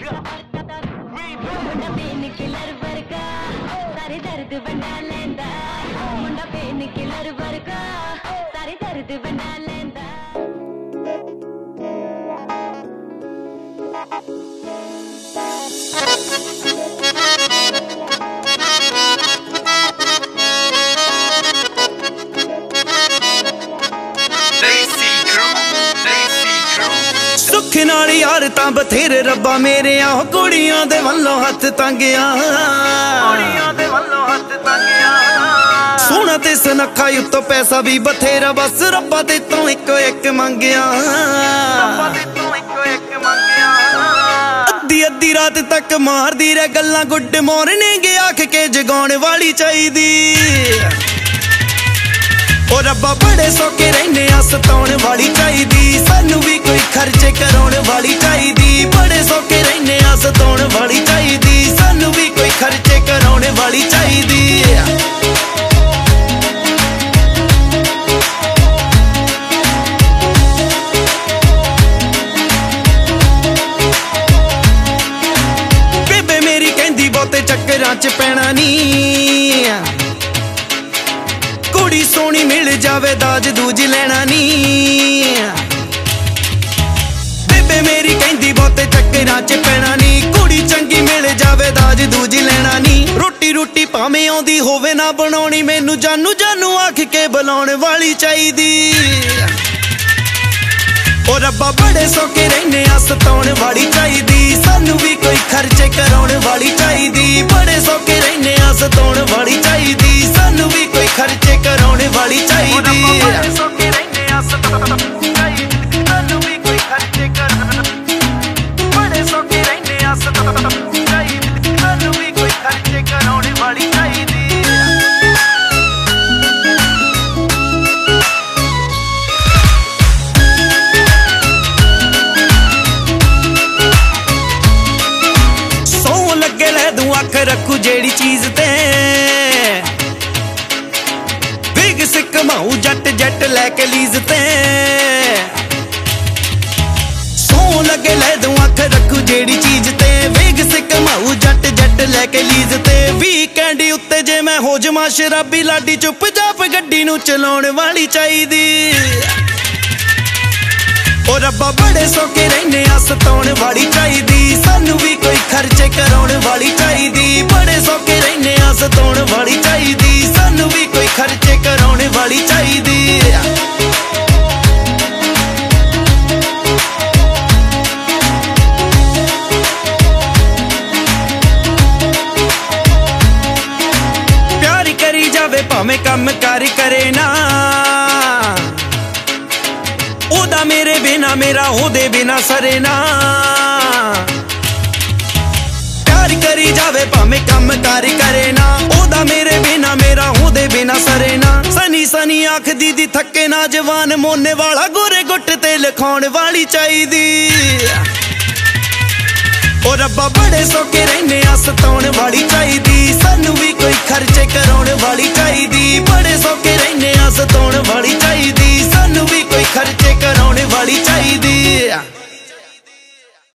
pain killer वर्गा सारे दर्द बना लेंदा मुंडा पेन किलर वर्गा सारे दर्द बना लेंदा सुख नाल यार तां बथेरे रब्बा मेरे आ कुड़ियां दे वल्लों हथ तंगिया सोना ते सनखा उत्तों पैसा भी बथेरा बस रब्बा ते तों इको एक मंगिया अद्धी अद्धी रात तक मारदी रह गल्लां गुड मॉर्निंग आख के जगाउण वाली चाहीदी ओ रब्बा बड़े सौखे रहने आ सताउण वाली चाहीदी सानू भी कोई खर्चे कराउण वाली चाहीदी बड़े सौखे रहने आ सताउण वाली चाहीदी सानू भी कोई खर्चे कराउण वाली चाहीदी बेबे मेरी कहंदी बहुते चक्करां च पैणा नी कुड़ी सोनी मिल जावे दाज दूज लेना नी बेबे मेरी कहंदी बहुते चक्करां च पैणा नी कुड़ी चंगी मिल जावे दाज दूज लेना नी रोटी रोटी भावें आउंदी होवे ना बनाउणी मैनू जानू जानू आख के बुलाउण वाली चाहीदी ओ रब्बा बड़े सौखे रहने आ सताउण वाली चाहीदी सानू भी कोई खर्चे कराउण वाली चाहीदी बड़े सौखे रहने आ सताउण वाली चाहीदी सानू भी कोई खर्चे कराउण वाली चाहीदी अख रखू जेड़ी चीज ते बिग सिक माऊ जट जट लैके लीज ते सो लगे ले दूं अख रखू जेड़ी चीज ते बिग सिक माऊ जट जट लैके लीज ते वीकेंड उत्ते जे मैं हो जावां शराबी लाडी चुप चाप गड्डी नूं चलाउण वाली चाहीदी ओ रब्बा बड़े सौखे रहने आ सताउण वाली चाहीदी सानू भी कोई खर्चे कराउण वाली चाहीदी बड़े सौखे रहने आ सताउण वाली चाहीदी सानू भी कोई खर्चे कराउण वाली चाहीदी प्यार करी जावे भावें कम कार करे ना ओदा मेरे बिना मेरा ओदे बिना सरे ना प्यार करी जावे भावें कम कार करे ना ओदा मेरे बिना मेरा ओदे बिना सरे ना सनी सनी आख दी थके ना जवान मोने वाला गोरे गुट ते लिखाउण वाली चाहीदी ओ रब्बा बड़े सौखे रहने आ सताउण वाली चाहीदी सानू भी कोई खर्चे कराउण वाली चाहीदी बड़े सौखे